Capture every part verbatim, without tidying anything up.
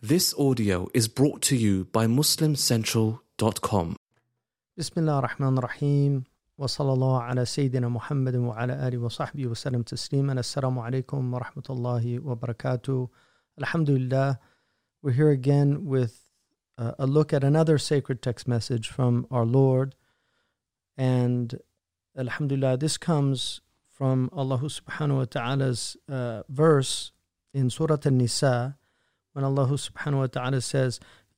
This audio is brought to you by Muslim Central dot com. Bismillah ar-Rahman ar-Rahim. Wa sallallahu ala Sayyidina Muhammadin wa ala alihi wa sahbihi wa sallam tasliman. Assalamu alaikum wa rahmatullahi wa barakatuh. Alhamdulillah. We're here again with uh, a look at another sacred text message from our Lord. And Alhamdulillah, this comes from Allah subhanahu wa ta'ala's uh, verse in Surah An-Nisa, when Allah subhanahu wa ta'ala says,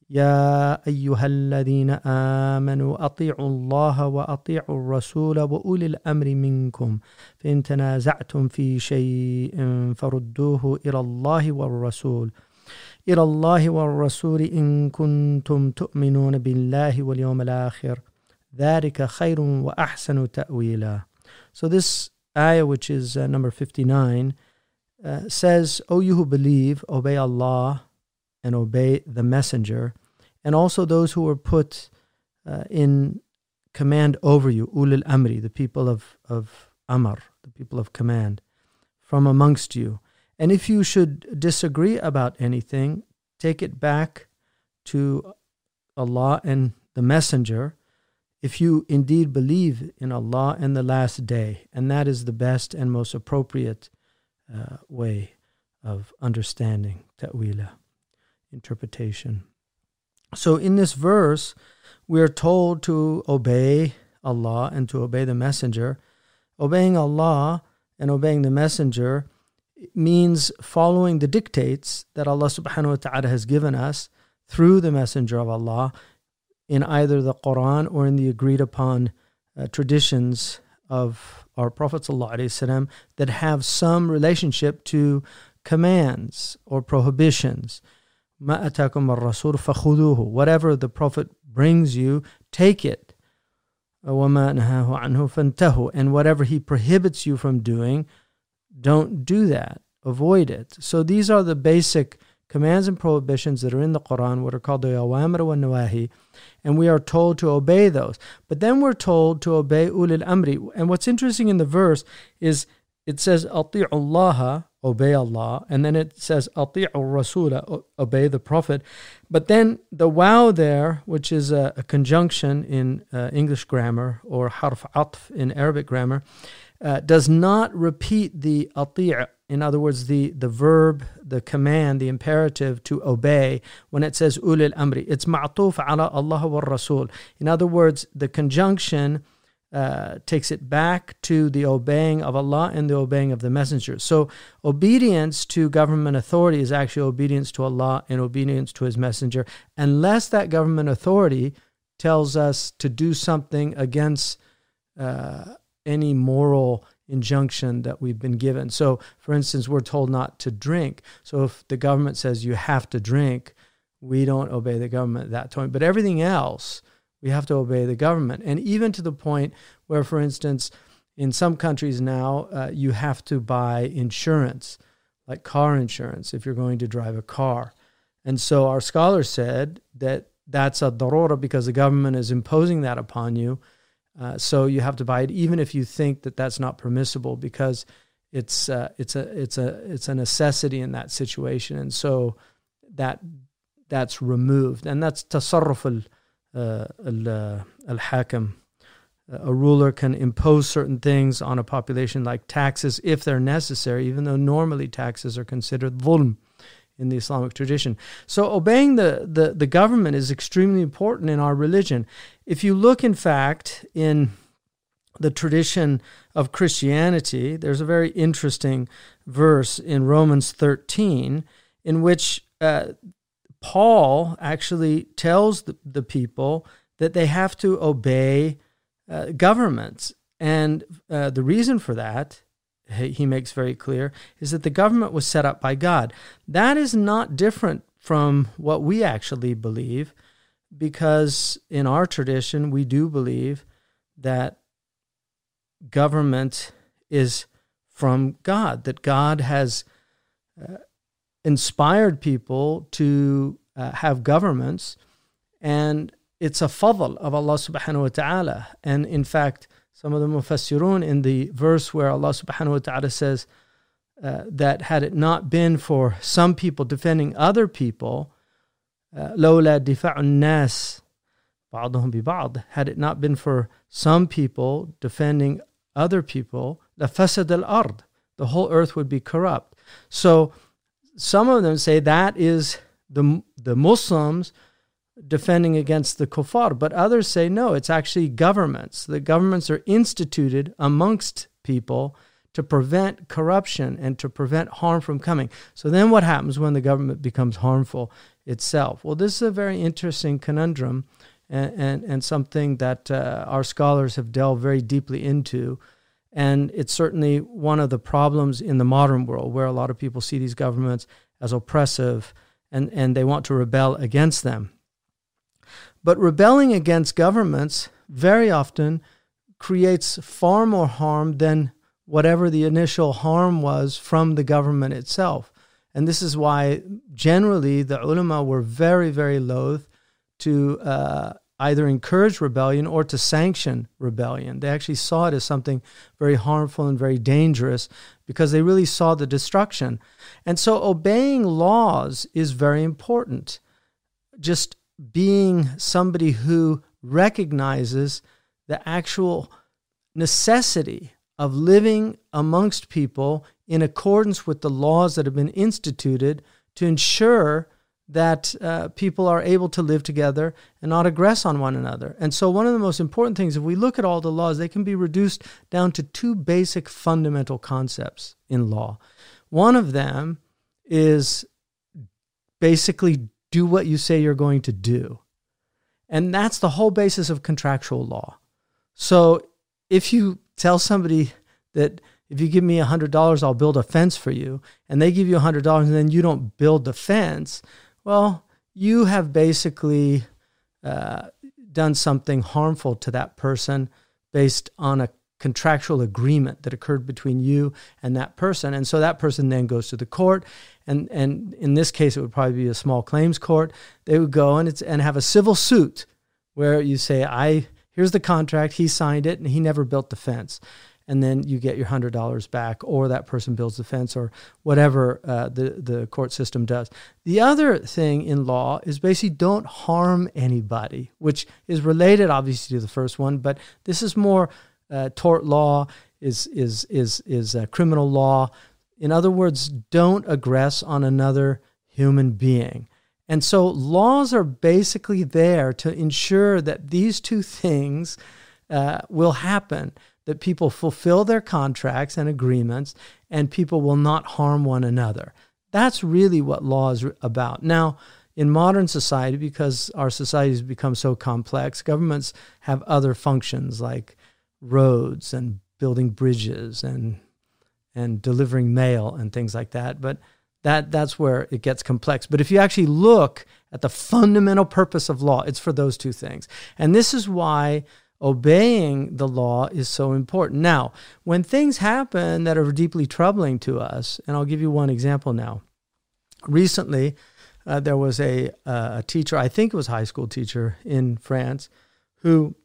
يا أيها الذين آمنوا أطيعوا الله وأطيعوا الرسول وأولي الأمر منكم فإن تنازعتم في شيء فردوه إلى الله والرسول إلى الله والرسول إن كنتم تؤمنون بالله واليوم الآخر ذلك خير وأحسن تأويلا. So this ayah, which is uh, number fifty-nine, uh, says, O you who believe, obey Allah and obey the messenger, and also those who were put uh, in command over you, ulul amri, the people of, of amr, the people of command, from amongst you. And if you should disagree about anything, take it back to Allah and the messenger, if you indeed believe in Allah and the last day. And that is the best and most appropriate uh, way of understanding ta'wila, interpretation. So in this verse, we are told to obey Allah and to obey the messenger. Obeying Allah and obeying the messenger means following the dictates that Allah subhanahu wa ta'ala has given us through the messenger of Allah in either the Quran or in the agreed upon uh, traditions of our Prophet sallallahu alaihi wasallam that have some relationship to commands or prohibitions. مَا أَتَاكُمْ الرَّسُولُ فَخُذُوهُ. Whatever the Prophet brings you, take it. وَمَا نَهَاهُ عَنْهُ فَانْتَهُ. And whatever he prohibits you from doing, don't do that. Avoid it. So these are the basic commands and prohibitions that are in the Quran, what are called the awamir wa nawahi, and we are told to obey those. But then we're told to obey ulil amri. And what's interesting in the verse is it says ati'u Allah, obey Allah, and then it says ati'u Rasula, obey the Prophet. But then the waw there, which is a, a conjunction in uh, English grammar or harf atf in Arabic grammar, uh, does not repeat the ati'. In other words, the, the verb, the command, the imperative to obey when it says ulil amri. It's ma'tuf ala Allah wa Rasul. In other words, the conjunction uh, takes it back to the obeying of Allah and the obeying of the messenger. So obedience to government authority is actually obedience to Allah and obedience to His messenger, unless that government authority tells us to do something against uh, any moral injunction that we've been given. So, for instance, we're told not to drink. So if the government says you have to drink, we don't obey the government at that time. But everything else, we have to obey the government. And even to the point where, for instance, in some countries now, uh, you have to buy insurance, like car insurance, if you're going to drive a car. And so our scholars said that that's a darura because the government is imposing that upon you. Uh, so you have to buy it, even if you think that that's not permissible, because it's uh, it's a it's a it's a necessity in that situation, and so that that's removed, and that's tasarruf al al hakim. A ruler can impose certain things on a population, like taxes, if they're necessary, even though normally taxes are considered dhulm in the Islamic tradition. So obeying the, the, the government is extremely important in our religion. If you look, in fact, in the tradition of Christianity, there's a very interesting verse in Romans thirteen in which uh, Paul actually tells the, the people that they have to obey uh, governments. And uh, the reason for that, he makes very clear, is that the government was set up by God. That is not different from what we actually believe, because in our tradition, we do believe that government is from God, that God has uh, inspired people to uh, have governments, and it's a fadl of Allah subhanahu wa ta'ala. And in fact, some of the mufassirun in the verse where Allah subhanahu wa ta'ala says uh, that had it not been for some people defending other people لولا دفاع الناس بعضهم ببعض, had it not been for some people defending other people, لفسد الأرض, the whole earth would be corrupt. So some of them say that is the the Muslims defending against the kuffar, but others say no, it's actually governments. The governments are instituted amongst people to prevent corruption and to prevent harm from coming. So then what happens when the government becomes harmful itself? Well, this is a very interesting conundrum and, and, and something that uh, our scholars have delved very deeply into. And it's certainly one of the problems in the modern world where a lot of people see these governments as oppressive and, and they want to rebel against them. But rebelling against governments very often creates far more harm than whatever the initial harm was from the government itself. And this is why generally the ulama were very, very loath to uh, either encourage rebellion or to sanction rebellion. They actually saw it as something very harmful and very dangerous because they really saw the destruction. And so obeying laws is very important. Just being somebody who recognizes the actual necessity of living amongst people in accordance with the laws that have been instituted to ensure that uh, people are able to live together and not aggress on one another. And so one of the most important things, if we look at all the laws, they can be reduced down to two basic fundamental concepts in law. One of them is basically do what you say you're going to do. And that's the whole basis of contractual law. So if you tell somebody that if you give me one hundred dollars, I'll build a fence for you, and they give you one hundred dollars and then you don't build the fence, well, you have basically uh, done something harmful to that person based on a contractual agreement that occurred between you and that person. And so that person then goes to the court, and, and in this case, it would probably be a small claims court. They would go and, it's, and have a civil suit where you say, I here's the contract, he signed it, and he never built the fence. And then you get your one hundred dollars back, or that person builds the fence, or whatever uh, the, the court system does. The other thing in law is basically don't harm anybody, which is related obviously to the first one, but this is more uh, tort law, is, is, is, is uh, criminal law. In other words, don't aggress on another human being. And so laws are basically there to ensure that these two things uh, will happen, that people fulfill their contracts and agreements, and people will not harm one another. That's really what law is about. Now, in modern society, because our society has become so complex, governments have other functions like roads and building bridges and and delivering mail and things like that. But that that's where it gets complex. But if you actually look at the fundamental purpose of law, it's for those two things. And this is why obeying the law is so important. Now, when things happen that are deeply troubling to us, and I'll give you one example now. Recently, uh, there was a, uh, a teacher, I think it was a high school teacher in France, who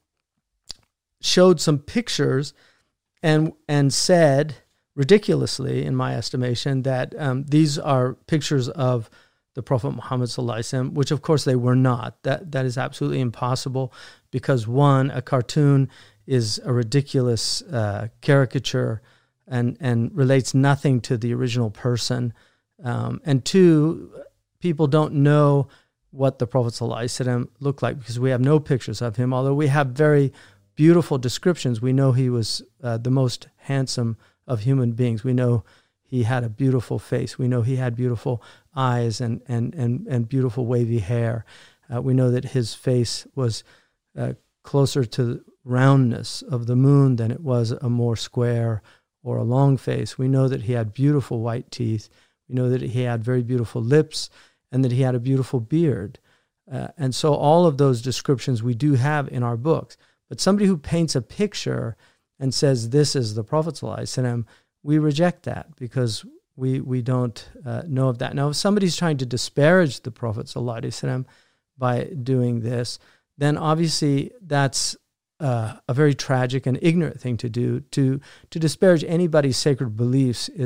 showed some pictures and and said, ridiculously, in my estimation, that um, these are pictures of the Prophet Muhammad sallallahu alaihi wasallam, which of course they were not. That that is absolutely impossible because, one, a cartoon is a ridiculous uh, caricature and and relates nothing to the original person, um, and two, people don't know what the Prophet sallallahu alaihi wasallam looked like because we have no pictures of him. Although we have very beautiful descriptions, we know he was uh, the most handsome of human beings. We know he had a beautiful face. We know he had beautiful eyes and and and, and beautiful wavy hair. Uh, we know that his face was uh, closer to the roundness of the moon than it was a more square or a long face. We know that he had beautiful white teeth. We know that he had very beautiful lips and that he had a beautiful beard. Uh, and so all of those descriptions we do have in our books. But somebody who paints a picture and says this is the Prophet sallallahu alaihi wasallam, we reject that because we we don't uh, know of that. Now, if somebody's trying to disparage the Prophet sallallahu alaihi wasallam by doing this, then obviously that's uh, a very tragic and ignorant thing to do. To to disparage anybody's sacred beliefs is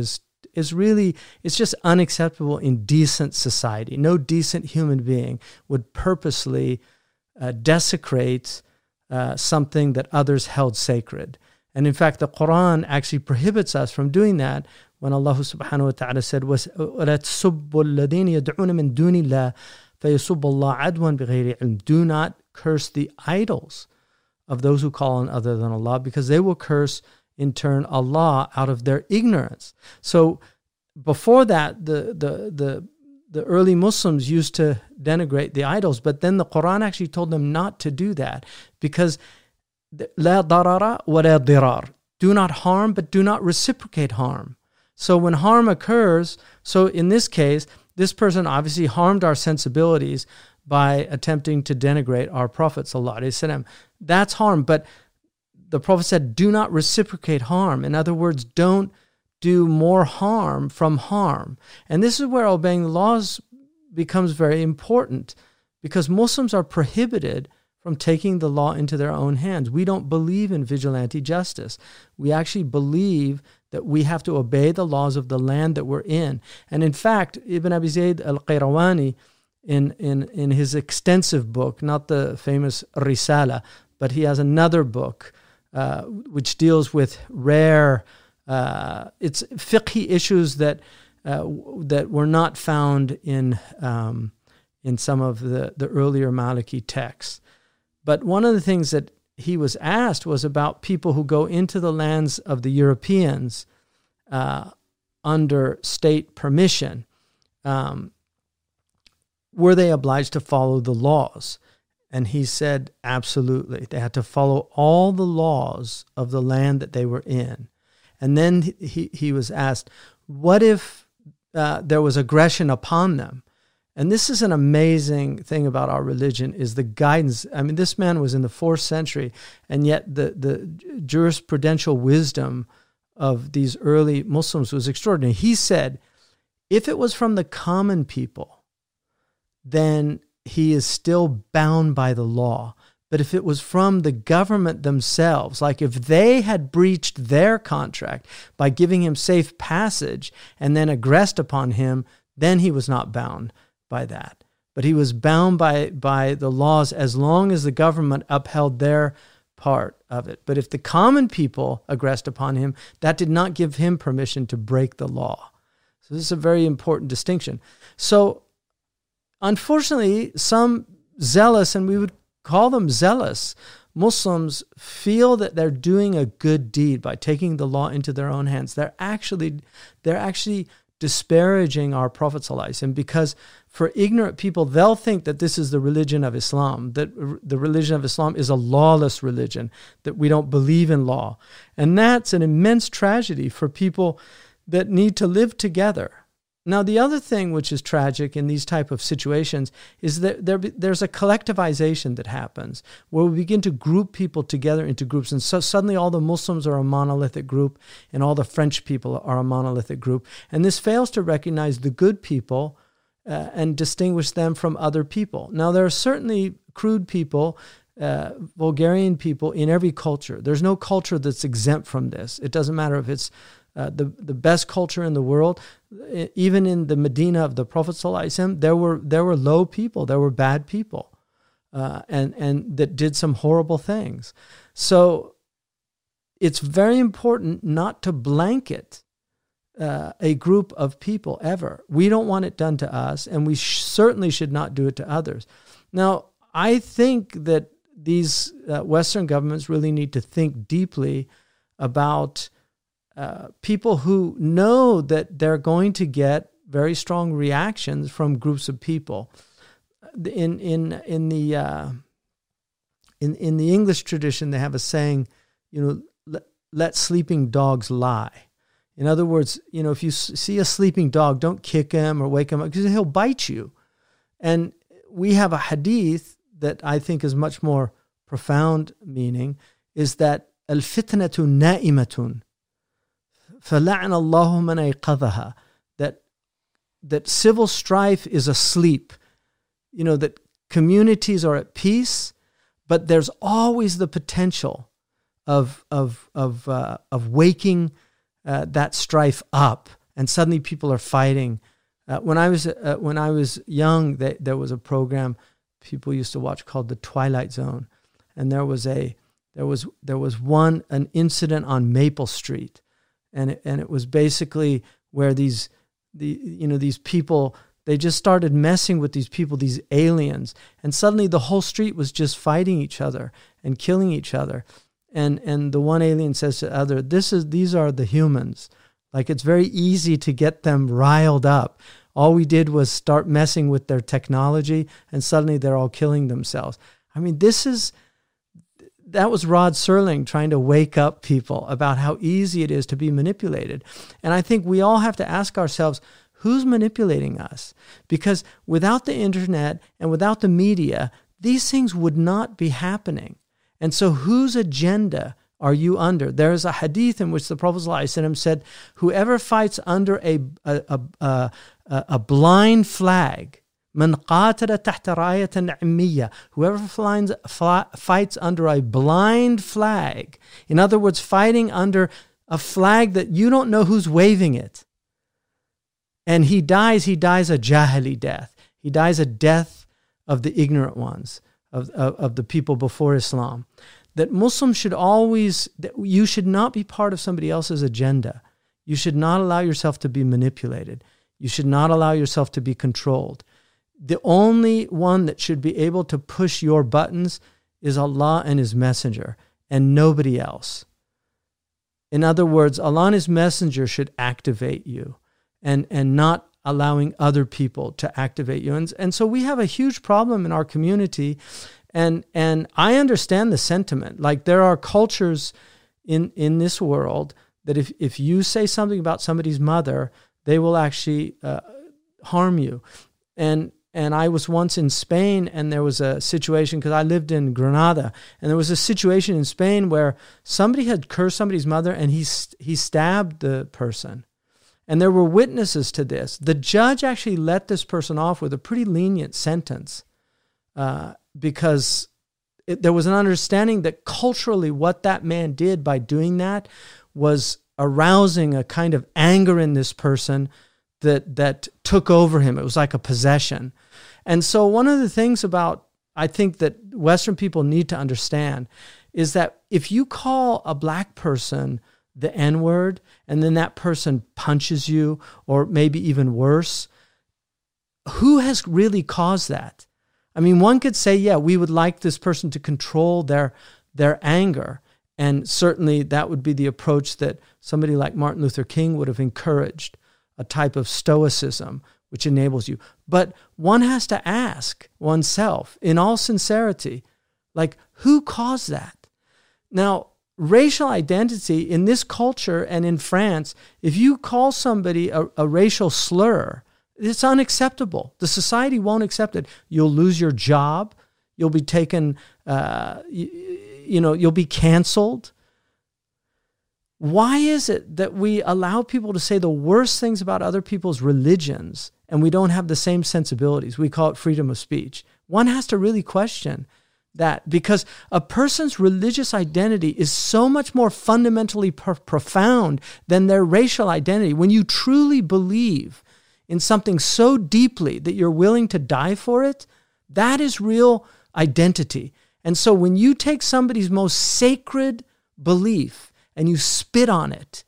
is really, it's just unacceptable in decent society. No decent human being would purposely uh, desecrate uh, something that others held sacred. And in fact, the Quran actually prohibits us from doing that when Allah subhanahu wa ta'ala said, وَلَا تَسُبُّوا الَّذِينَ يَدْعُونَ مِن دُونِ اللَّهِ فَيَسُبُّ اللَّهَ عَدْوًا بِغَيْرِ عِلْمٍ. Do not curse the idols of those who call on other than Allah, because they will curse in turn Allah out of their ignorance. So before that, the the the the early Muslims used to denigrate the idols, but then the Quran actually told them not to do that, because لا ضرر ولا ضرار. Do not harm, but do not reciprocate harm. So when harm occurs, so in this case, this person obviously harmed our sensibilities by attempting to denigrate our Prophet sallallahu alaihi wasallam. That's harm, but the Prophet said, do not reciprocate harm. In other words, don't do more harm from harm. And this is where obeying the laws becomes very important, because Muslims are prohibited from taking the law into their own hands. We don't believe in vigilante justice. We actually believe that we have to obey the laws of the land that we're in. And in fact, Ibn Abi Zayd al-Qayrawani, in, in, in his extensive book, not the famous Risala, but he has another book uh, which deals with rare, uh, it's fiqhi issues that uh, that were not found in um, in some of the, the earlier Maliki texts. But one of the things that he was asked was about people who go into the lands of the Europeans uh, under state permission. Um, were they obliged to follow the laws? And he said, absolutely. They had to follow all the laws of the land that they were in. And then he, he was asked, what if uh, there was aggression upon them? And this is an amazing thing about our religion, is the guidance. I mean, this man was in the fourth century, and yet the, the jurisprudential wisdom of these early Muslims was extraordinary. He said, if it was from the common people, then he is still bound by the law. But if it was from the government themselves, like if they had breached their contract by giving him safe passage and then aggressed upon him, then he was not bound by that. But he was bound by, by the laws as long as the government upheld their part of it. But if the common people aggressed upon him, that did not give him permission to break the law. So this is a very important distinction. So unfortunately, some zealous, and we would call them zealous, Muslims feel that they're doing a good deed by taking the law into their own hands. They're actually, they're actually disparaging our Prophet ﷺ, because for ignorant people, they'll think that this is the religion of Islam, that the religion of Islam is a lawless religion, that we don't believe in law. And that's an immense tragedy for people that need to live together. Now, the other thing which is tragic in these type of situations is that there, there's a collectivization that happens where we begin to group people together into groups. And so suddenly all the Muslims are a monolithic group and all the French people are a monolithic group. And this fails to recognize the good people uh, and distinguish them from other people. Now, there are certainly crude people, uh, vulgarian people in every culture. There's no culture that's exempt from this. It doesn't matter if it's Uh, the, the best culture in the world. Even in the Medina of the Prophet ﷺ, there were there were low people, there were bad people, uh, and, and that did some horrible things. So it's very important not to blanket uh, a group of people ever. We don't want it done to us, and we sh- certainly should not do it to others. Now, I think that these uh, Western governments really need to think deeply about Uh, people who know that they're going to get very strong reactions from groups of people. In in in the uh, in in the English tradition, they have a saying, you know, let, let sleeping dogs lie. In other words, you know, if you see a sleeping dog, don't kick him or wake him up, because he'll bite you. And we have a hadith that I think is much more profound meaning, is that al-fitnatu na'imatun, فَلَعْنَ اللَّهُ مَنْ أَيْقَظَهَا, that that civil strife is asleep. You know, that communities are at peace, but there's always the potential of of of uh, of waking uh, that strife up and suddenly people are fighting. Uh, when I was uh, when I was young, they, there was a program people used to watch called The Twilight Zone, and there was a there was there was one an incident on Maple Street, and it, and it was basically where these the you know these people, they just started messing with these people, these aliens, and suddenly the whole street was just fighting each other and killing each other. And and the one alien says to the other, "This is these are the humans. Like, it's very easy to get them riled up. All we did was start messing with their technology, and suddenly they're all killing themselves." I mean, this is that was Rod Serling trying to wake up people about how easy it is to be manipulated. And I think we all have to ask ourselves, who's manipulating us? Because without the internet and without the media, these things would not be happening. And so whose agenda are you under? There is a hadith in which the Prophet ﷺ said, whoever fights under a, a, a, a, a blind flag, من قاتل تحت راية عمية, whoever finds, fights under a blind flag, in other words, fighting under a flag that you don't know who's waving it, and he dies, he dies a jahili death. He dies a death of the ignorant ones, of, of, of the people before Islam. That Muslims should always, that you should not be part of somebody else's agenda. You should not allow yourself to be manipulated. You should not allow yourself to be controlled. The only one that should be able to push your buttons is Allah and His Messenger, and nobody else. In other words, Allah and His Messenger should activate you, and, and not allowing other people to activate you. And, and so we have a huge problem in our community. And and I understand the sentiment. Like, there are cultures in, in this world that if, if you say something about somebody's mother, they will actually uh, harm you. And and I was once in Spain, and there was a situation, because I lived in Granada, and there was a situation in Spain where somebody had cursed somebody's mother, and he he stabbed the person. And there were witnesses to this. The judge actually let this person off with a pretty lenient sentence, uh, because it, there was an understanding that culturally what that man did by doing that was arousing a kind of anger in this person that that took over him. It was like a possession. And so one of the things about, I think, that Western people need to understand is that if you call a black person the N-word and then that person punches you, or maybe even worse, who has really caused that? I mean, one could say, yeah, we would like this person to control their their anger. And certainly that would be the approach that somebody like Martin Luther King would have encouraged, a type of stoicism which enables you. But one has to ask oneself, in all sincerity, like, who caused that? Now, racial identity in this culture and in France, if you call somebody a, a racial slur, it's unacceptable. The society won't accept it. You'll lose your job. You'll be taken, uh, you, you know, you'll be canceled. Why is it that we allow people to say the worst things about other people's religions and we don't have the same sensibilities? We call it freedom of speech. One has to really question that, because a person's religious identity is so much more fundamentally pro- profound than their racial identity. When you truly believe in something so deeply that you're willing to die for it, that is real identity. And so when you take somebody's most sacred belief and you spit on it,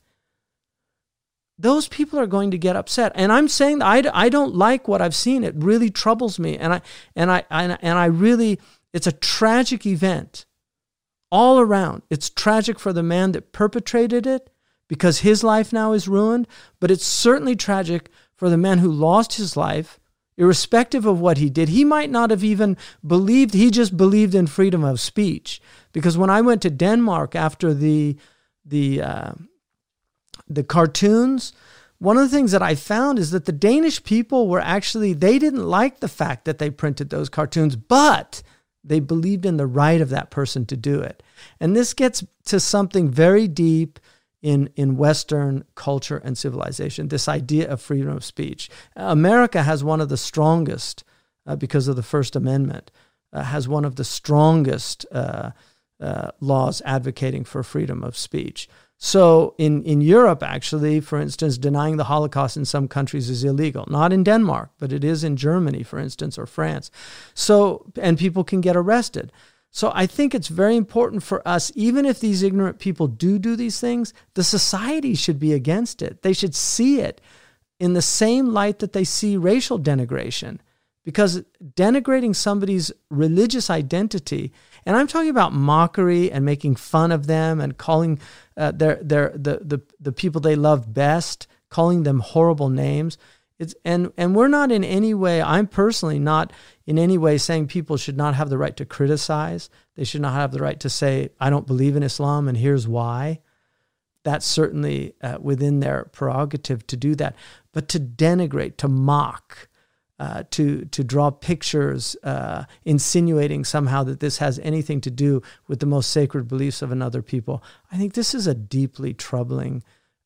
those people are going to get upset. And I'm saying that I, I don't like what I've seen. It really troubles me. And I and I and, and I really, it's a tragic event all around. It's tragic for the man that perpetrated it, because his life now is ruined. But it's certainly tragic for the man who lost his life, irrespective of what he did. He might not have even believed, he just believed in freedom of speech. Because when I went to Denmark after the the uh, the cartoons, one of the things that I found is that the Danish people were actually, they didn't like the fact that they printed those cartoons, but they believed in the right of that person to do it. And this gets to something very deep in, in Western culture and civilization, this idea of freedom of speech. America has one of the strongest, uh, because of the First Amendment, uh, has one of the strongest uh, uh, laws advocating for freedom of speech. So in, in Europe, actually, for instance, denying the Holocaust in some countries is illegal. Not in Denmark, but it is in Germany, for instance, or France. So, and people can get arrested. So I think it's very important for us, even if these ignorant people do do these things, the society should be against it. They should see it in the same light that they see racial denigration. Because denigrating somebody's religious identity, and I'm talking about mockery and making fun of them and calling uh, their their the, the the people they love best, calling them horrible names. It's and and we're not in any way. I'm personally not in any way saying people should not have the right to criticize. They should not have the right to say, I don't believe in Islam and here's why. That's certainly uh, within their prerogative to do that. But to denigrate, to mock, Uh, to to draw pictures, uh, insinuating somehow that this has anything to do with the most sacred beliefs of another people. I think this is a deeply troubling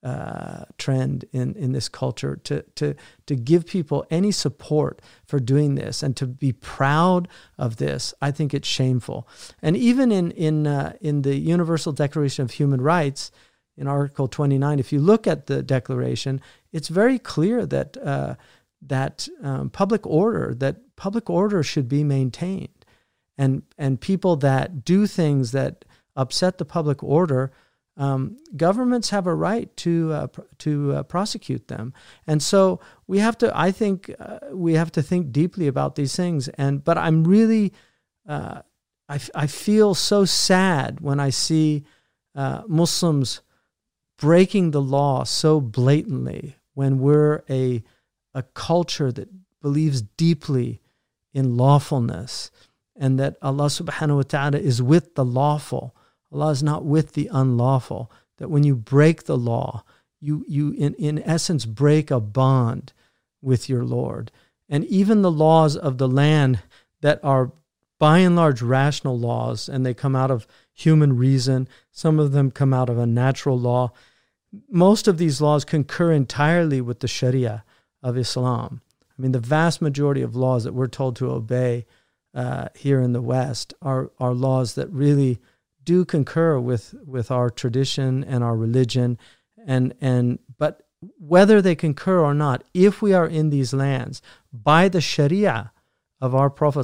uh, trend in, in this culture, to, to, to give people any support for doing this and to be proud of this. I think it's shameful. And even in, in, uh, in the Universal Declaration of Human Rights, in Article twenty-nine, if you look at the declaration, it's very clear that uh, that um, public order, that public order should be maintained. And and people that do things that upset the public order, um, governments have a right to uh, pr- to uh, prosecute them. And so we have to, I think, uh, we have to think deeply about these things. And but I'm really, uh, I, f- I feel so sad when I see uh, Muslims breaking the law so blatantly when we're a a culture that believes deeply in lawfulness and that Allah subhanahu wa ta'ala is with the lawful. Allah is not with the unlawful. That when you break the law, you, you in, in essence break a bond with your Lord. And even the laws of the land that are by and large rational laws, and they come out of human reason, some of them come out of a natural law. Most of these laws concur entirely with the Sharia of Islam. I mean, the vast majority of laws that we're told to obey uh, here in the West are, are laws that really do concur with, with our tradition and our religion. And, and but whether they concur or not, if we are in these lands by the Sharia of our Prophet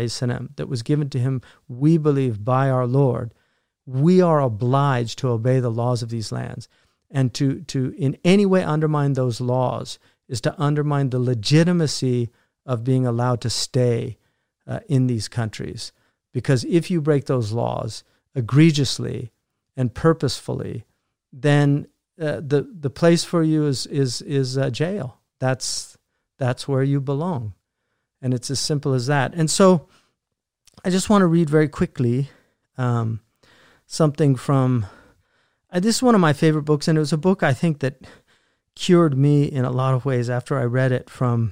ﷺ that was given to him, we believe, by our Lord, we are obliged to obey the laws of these lands. And to, to in any way undermine those laws is to undermine the legitimacy of being allowed to stay uh, in these countries. Because if you break those laws egregiously and purposefully, then uh, the the place for you is is is uh, jail. That's that's where you belong, and it's as simple as that. And so, I just want to read very quickly um, something from. Uh, this is one of my favorite books, and it was a book I think that cured me in a lot of ways after I read it, from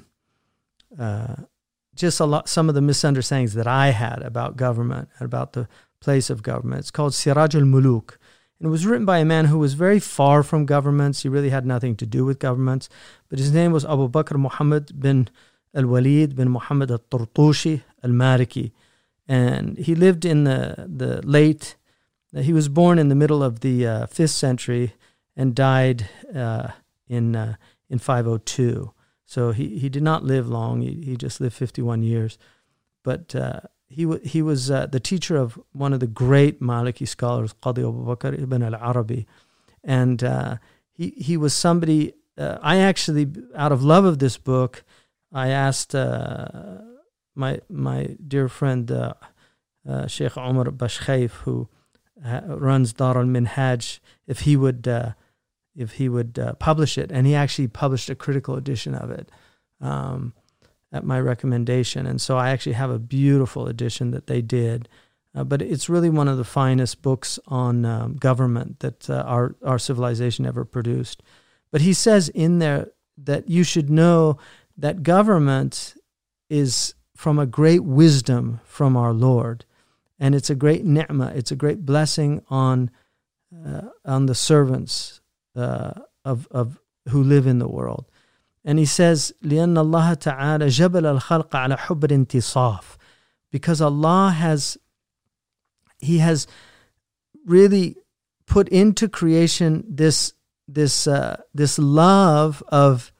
uh, just a lot, some of the misunderstandings that I had about government and about the place of government. It's called Siraj al-Muluk. And it was written by a man who was very far from governments. He really had nothing to do with governments. But his name was Abu Bakr Muhammad bin al-Walid bin Muhammad al-Tartushi al-Maliki. And he lived in the, the late, he was born in the middle of the uh, fifth century and died uh, in uh, in five oh two. So he, he did not live long. He, he just lived fifty-one years. But uh, he, w- he was uh, the teacher of one of the great Maliki scholars, Qadi Abu Bakr ibn al-Arabi. And uh, he, he was somebody, uh, I actually, out of love of this book, I asked uh, my my dear friend, uh, uh, Sheikh Omar Bashkhaif, who uh, runs Dar al-Minhaj, if he would... Uh, if he would uh, publish it. And he actually published a critical edition of it um, at my recommendation. And so I actually have a beautiful edition that they did. Uh, but it's really one of the finest books on um, government that uh, our, our civilization ever produced. But he says in there that you should know that government is from a great wisdom from our Lord. And it's a great ni'mah, it's a great blessing on uh, on the servants Uh, of of who live in the world. And he says, لأن الله تعالى جبل الخلق على حب الانتصاف, because Allah has, He has really put into creation this this uh, this love of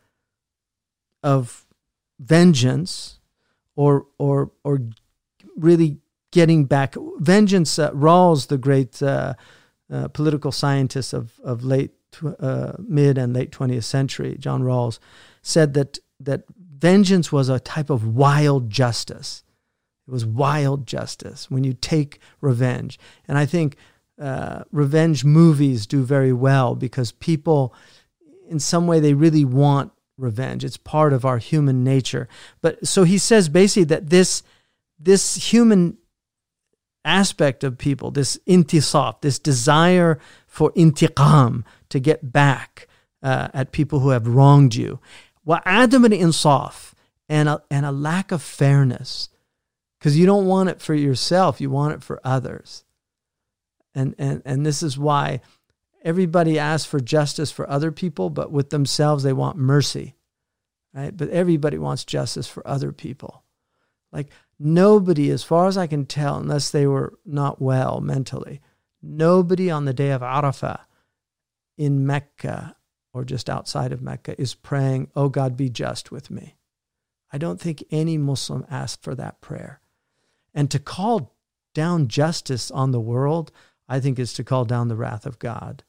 of vengeance, or or or really getting back vengeance. Uh, Rawls, the great uh, uh, political scientist of of late uh, mid and late twentieth century, John Rawls, said that that vengeance was a type of wild justice. It was wild justice when you take revenge. And I think uh, revenge movies do very well because people, in some way, they really want revenge. It's part of our human nature. But so he says basically that this this human aspect of people, this intisaf, this desire for intiqam, to get back uh, at people who have wronged you, wa adam al-insaf, and a, and a lack of fairness, because you don't want it for yourself, you want it for others. And, and, and this is why everybody asks for justice for other people, but with themselves they want mercy, right? But everybody wants justice for other people. Like nobody, as far as I can tell, unless they were not well mentally, nobody on the day of Arafah in Mecca or just outside of Mecca is praying, "Oh God, be just with me." I don't think any Muslim asked for that prayer. And to call down justice on the world, I think, is to call down the wrath of God.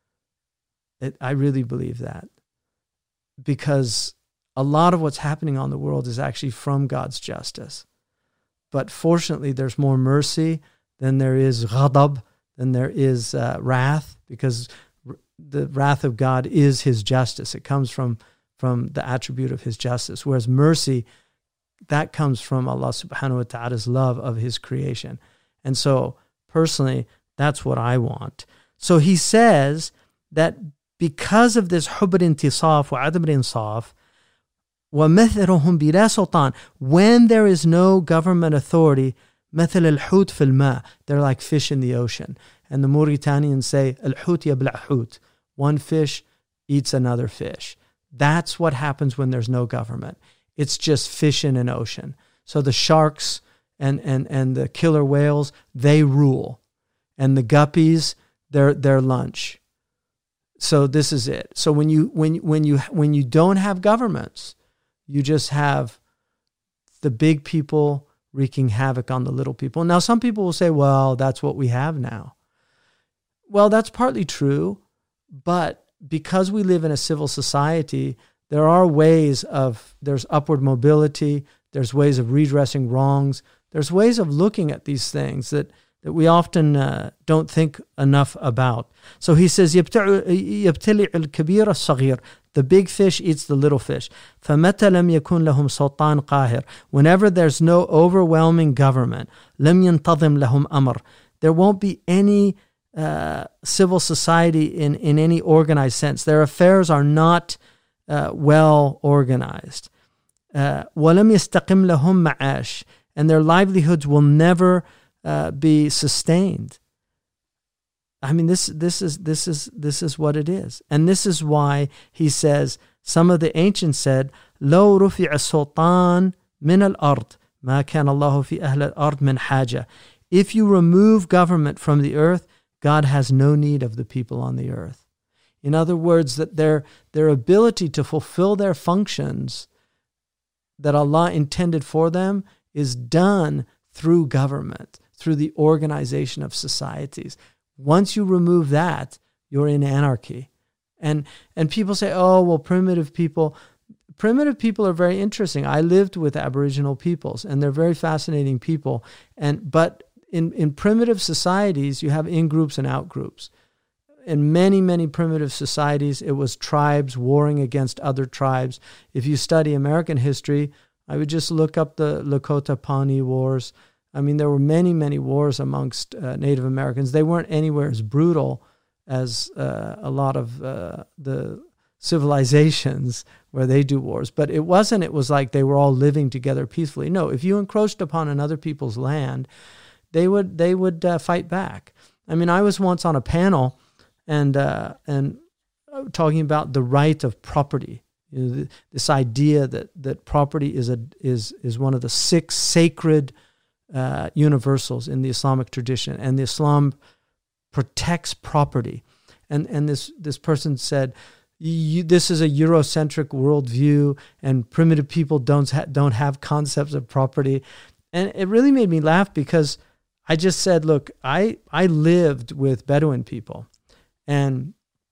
It, I really believe that. Because a lot of what's happening on the world is actually from God's justice. But fortunately, there's more mercy than there is ghadab, than there is uh, wrath, because r- the wrath of God is his justice. It comes from, from the attribute of his justice. Whereas mercy, that comes from Allah subhanahu wa ta'ala's love of his creation. And so, personally, that's what I want. So he says that because of this hubb al-intisaf wa adam al-insaf, وَمَثِلُهُمْ بِلَا سُلْطَانٍ, when there is no government authority, مَثِلَ الْحُوتِ فِي الْمَاءِ, they're like fish in the ocean. And the Mauritanians say, الْحُوتِ يَبْلَعْ حُوتِ, one fish eats another fish. That's what happens when there's no government. It's just fish in an ocean. So the sharks and, and, and the killer whales, they rule. And the guppies, they're, they're lunch. So this is it. So when you, when, when you, when you don't have governments, you just have the big people wreaking havoc on the little people. Now, some people will say, well, that's what we have now. Well, that's partly true, but because we live in a civil society, there are ways of, there's upward mobility, there's ways of redressing wrongs, there's ways of looking at these things that, that we often uh, don't think enough about. So he says, يَبْتَلِعُ الْكَبِيرَ الصَّغِيرَ, the big fish eats the little fish. فَمَتَى لَمْ يَكُنْ لَهُمْ سُلْطَانٌ قَاهِرٌ, whenever there's no overwhelming government, لَمْ يَنْتَظِمْ لَهُمْ أَمْرٌ, there won't be any uh, civil society in, in any organized sense. Their affairs are not uh, well organized. Uh, وَلَمْ يَسْتَقِمْ لَهُمْ مَعَاشٌ, and their livelihoods will never uh, be sustained. I mean, this this is this is this is what it is, and this is why he says. Some of the ancients said, "لو رفع السلطان من الأرض ما كان الله في أهل الأرض من حاجة." If you remove government from the earth, God has no need of the people on the earth. In other words, that their their ability to fulfill their functions that Allah intended for them is done through government, through the organization of societies. Once you remove that, you're in anarchy. And and people say, oh, well, primitive people. Primitive people are very interesting. I lived with Aboriginal peoples, and they're very fascinating people. And but in, in primitive societies, you have in-groups and out-groups. In many, many primitive societies, it was tribes warring against other tribes. If you study American history, I would just look up the Lakota Pawnee Wars. I mean, there were many, many wars amongst uh, Native Americans. They weren't anywhere as brutal as uh, a lot of uh, the civilizations where they do wars. But it wasn't, it was like they were all living together peacefully. No, if you encroached upon another people's land, they would they would uh, fight back. I mean, I was once on a panel and uh, and talking about the right of property. You know, th- this idea that that property is a is is one of the six sacred Uh, universals in the Islamic tradition, and the Islam protects property. And and this this person said, you, this is a Eurocentric worldview, and primitive people don't ha- don't have concepts of property. And it really made me laugh, because I just said, look, I I lived with Bedouin people, and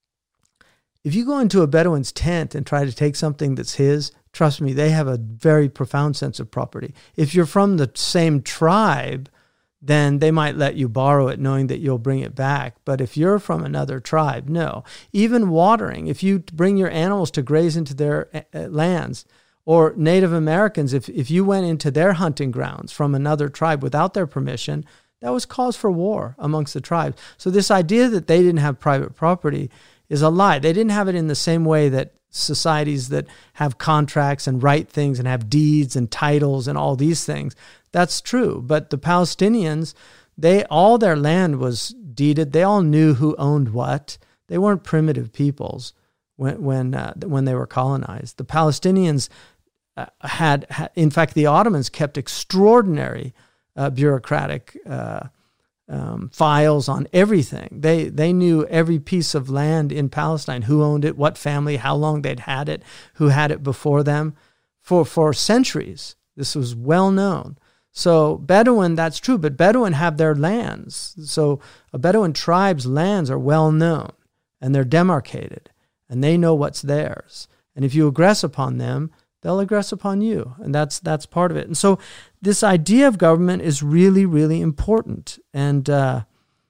if you go into a Bedouin's tent and try to take something that's his, trust me, they have a very profound sense of property. If you're from the same tribe, then they might let you borrow it knowing that you'll bring it back. But if you're from another tribe, no. Even watering, if you bring your animals to graze into their uh, lands, or Native Americans, if, if you went into their hunting grounds from another tribe without their permission, that was cause for war amongst the tribes. So this idea that they didn't have private property is a lie. They didn't have it in the same way that societies that have contracts and write things and have deeds and titles and all these things. That's true. But the Palestinians, they all their land was deeded. They all knew who owned what. They weren't primitive peoples when when uh, when they were colonized. The Palestinians uh, had, had, in fact, the Ottomans kept extraordinary uh, bureaucratic uh, um, files on everything. They they knew every piece of land in Palestine, who owned it, what family, how long they'd had it, who had it before them, for for centuries. This was well known. So Bedouin, that's true, but Bedouin have their lands. So a Bedouin tribe's lands are well known, and they're demarcated, and they know what's theirs. And if you aggress upon them, they'll aggress upon you, and that's that's part of it. And so this idea of government is really, really important, and uh,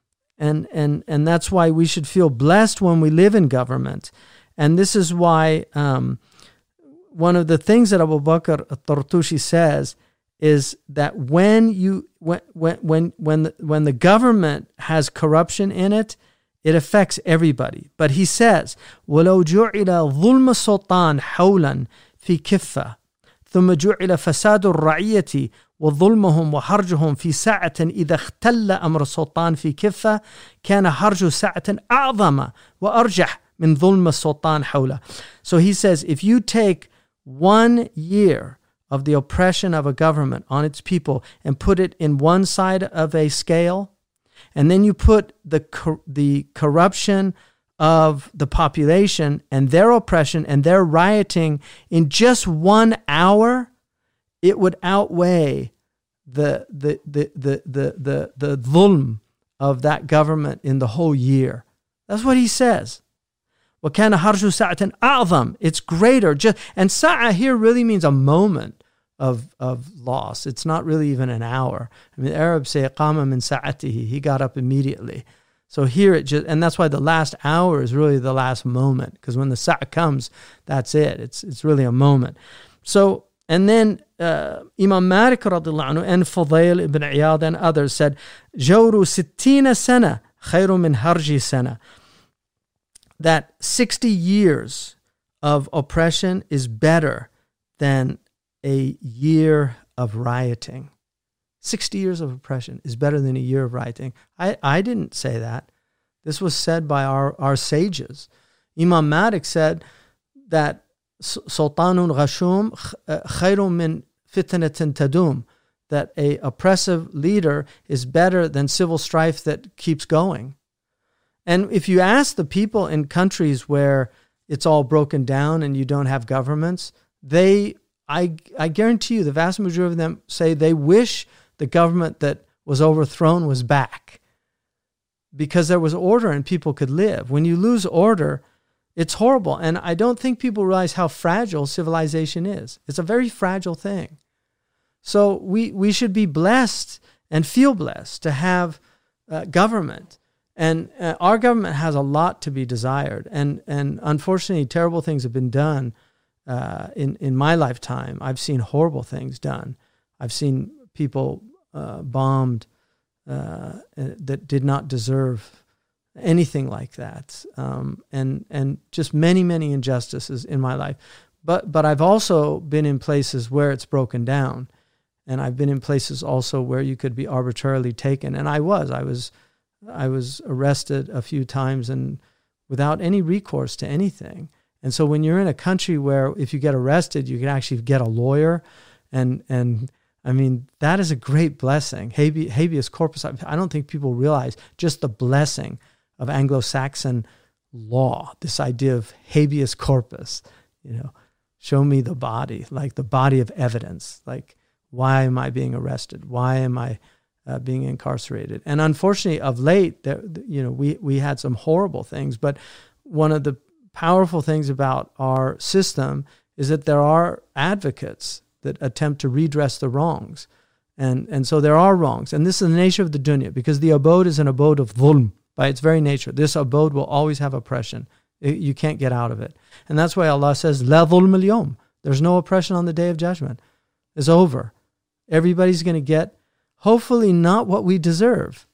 and and and that's why we should feel blessed when we live in government. And this is why um, one of the things that Abu Bakr al-Tartushi says is that when you when when when when the, when the government has corruption in it, it affects everybody. But he says, وَلَوْ جُعِلَ ظُلْمَ السُّلْطَانِ حَوْلًا في كفة ثم جعل فساد الرعية وظلمهم وحرجهم في ساعة إذا اختل أمر السلطان في كفة كان حرج ساعة أعظم وأرجح من ظلم السلطان حوله. So he says, if you take one year of the oppression of a government on its people and put it in one side of a scale, and then you put the cor- the corruption of the population and their oppression and their rioting in just one hour, it would outweigh the the the the the the, the dhulm of that government in the whole year. That's what he says. وَكَانَ حَرْجُ سَاعَةٍ أَعْظَمٍ. It's greater. Just, and sa'a here really means a moment of of loss. It's not really even an hour. I mean, the Arabs say قَامَ مِنْ سَاعَتِهِ. He got up immediately. So here it just, and that's why the last hour is really the last moment, because when the sa'a comes, that's it. It's it's really a moment. So, and then uh, Imam Malik radiallahu anhu and Fudayl ibn Iyad and others said, جَوْرُ سِتِّينَ سَنَةً خَيْرٌ مِنْ هَرْجِ سَنَةً. That sixty years of oppression is better than a year of rioting. sixty years of oppression is better than a year of rioting. I, I didn't say that. This was said by our, our sages. Imam Malik said that Sultanun Ghashum khayrun min fitnatin tadum, that a oppressive leader is better than civil strife that keeps going. And if you ask the people in countries where it's all broken down and you don't have governments, they, I, I guarantee you, the vast majority of them say they wish the government that was overthrown was back, because there was order and people could live. When you lose order, it's horrible. And I don't think people realize how fragile civilization is. It's a very fragile thing. So we, we should be blessed and feel blessed to have uh, government. And uh, our government has a lot to be desired. And and unfortunately, terrible things have been done uh, in, in my lifetime. I've seen horrible things done. I've seen people uh, bombed uh, that did not deserve anything like that. Um, and and just many, many injustices in my life. But but I've also been in places where it's broken down. And I've been in places also where you could be arbitrarily taken. And I was. I was... I was arrested a few times and without any recourse to anything. And so when you're in a country where if you get arrested, you can actually get a lawyer and and I mean, that is a great blessing. Habe- habeas corpus, I don't think people realize just the blessing of Anglo-Saxon law, this idea of habeas corpus, you know, show me the body, like the body of evidence, like why am I being arrested? Why am I uh, being incarcerated? And unfortunately, of late, there, you know, we, we had some horrible things, but one of the powerful things about our system is that there are advocates that attempt to redress the wrongs. And and so there are wrongs. And this is the nature of the dunya, because the abode is an abode of dhulm by its very nature. This abode will always have oppression. It, you can't get out of it. And that's why Allah says, La dhulm al-yawm. There's no oppression on the Day of Judgment. It's over. Everybody's going to get, hopefully, not what we deserve.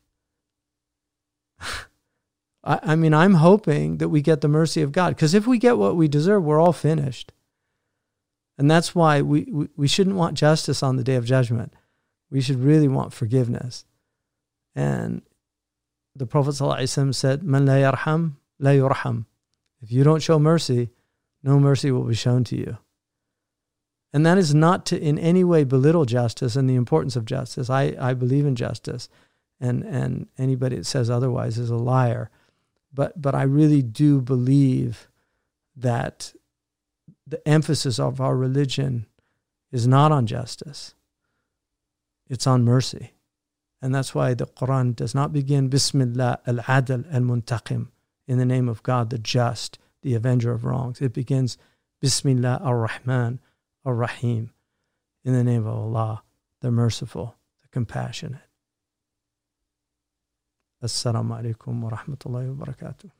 I, I mean, I'm hoping that we get the mercy of God, because if we get what we deserve, we're all finished. And that's why we, we, we shouldn't want justice on the Day of Judgment. We should really want forgiveness. And the Prophet ﷺ said, Man la yarham, la yurham. If you don't show mercy, no mercy will be shown to you. And that is not to in any way belittle justice and the importance of justice. I, I believe in justice. And, and anybody that says otherwise is a liar. But, but I really do believe that the emphasis of our religion is not on justice. It's on mercy. And that's why the Quran does not begin Bismillah al-Adl al-Muntaqim, in the name of God, the just, the avenger of wrongs. It begins Bismillah ar-Rahman ar-Rahim, in the name of Allah, the merciful, the compassionate. Assalamu alaikum wa rahmatullahi wa barakatuh.